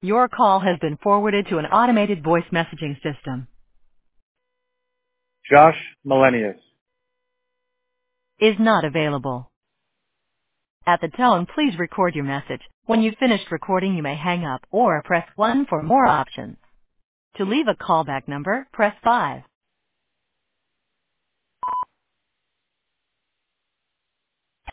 Your call has been forwarded to an automated voice messaging system. Josh Millennius. Is not available. At the tone, please record your message. When you've finished recording, you may hang up or press 1 for more options. To leave a callback number, press 5.